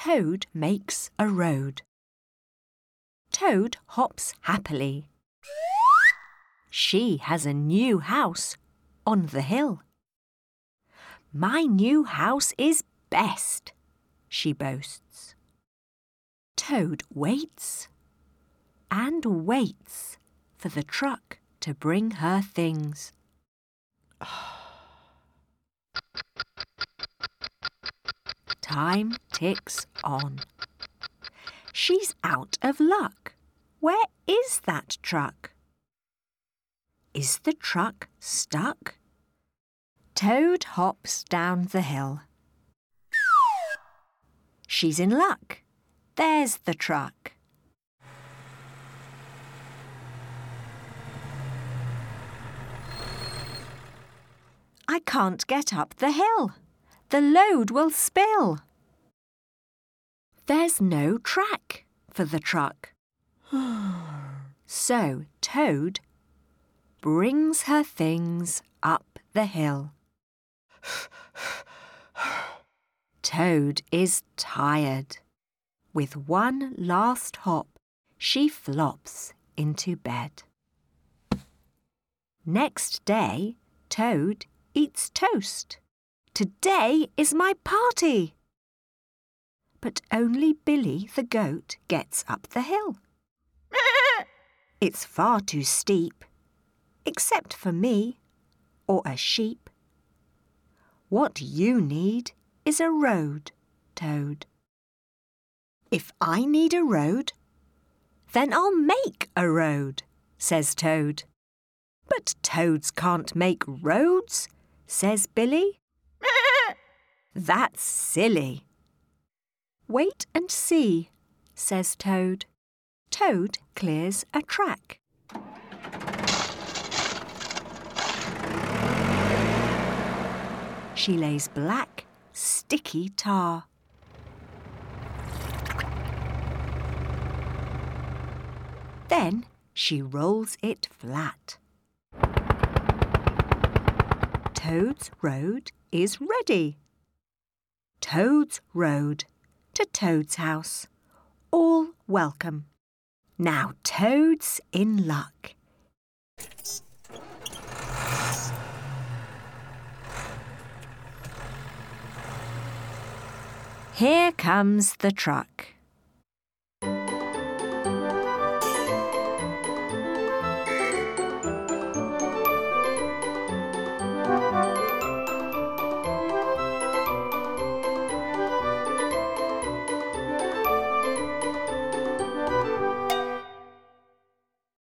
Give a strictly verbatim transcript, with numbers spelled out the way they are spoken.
Toad makes a road. Toad hops happily. She has a new house on the hill. My new house is best, she boasts. Toad waits and waits for the truck to bring her things. Time ticks on. She's out of luck. Where is that truck? Is the truck stuck? Toad hops down the hill. She's in luck. There's the truck. I can't get up the hill. The load will spill. There's no track for the truck. So Toad brings her things up the hill. Toad is tired. With one last hop, she flops into bed. Next day, Toad eats toast. Today is my party. But only Billy the goat gets up the hill. It's far too steep, except for me or a sheep. What you need is a road, Toad. If I need a road, then I'll make a road, says Toad. But toads can't make roads, says Billy. That's silly. Wait and see, says Toad. Toad clears a track. She lays black, sticky tar. Then she rolls it flat. Toad's road is ready. Toad's road to Toad's house. All welcome. Now Toad's in luck. Here comes the truck.